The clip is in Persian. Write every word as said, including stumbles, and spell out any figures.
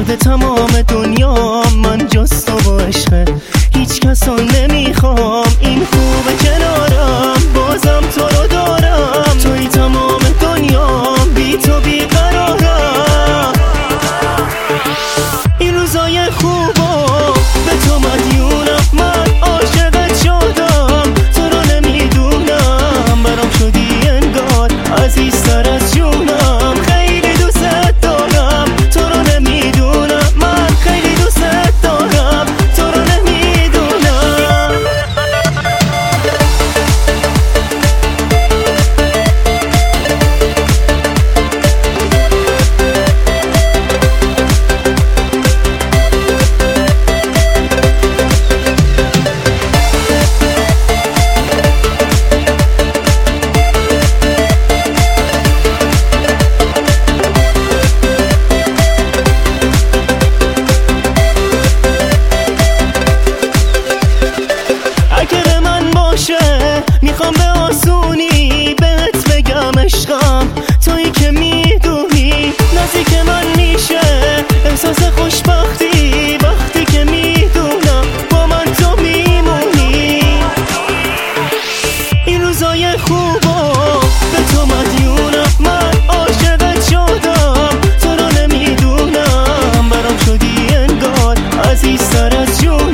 شده تمام دنیا من جز تو و عشقه، هیچ کسو نمیخوام، این خوبه کنارم بازم تو رو دارم، توی تمام دنیا بی تو بیقرارم. این روزای خوبا به تو مدیونم، من عاشقت شدم تو رو نمیدونم، برام شدی انگار عزیزتر از جونم، خیلی دوست دارم تو رو نمیدونم، من خیلی دوست دارم تو رو نمیدونم. میخوام به آسونی بهت بگم عشقم، تویی که میدونی نزدیک من میشه احساس خوشبختی، وقتی که میدونم با من تو میمونی. این روزای خوبا به تو مدیونم، من عاشقت شدم تو رو نمیدونم، برام شدی انگار عزیزتر از جون.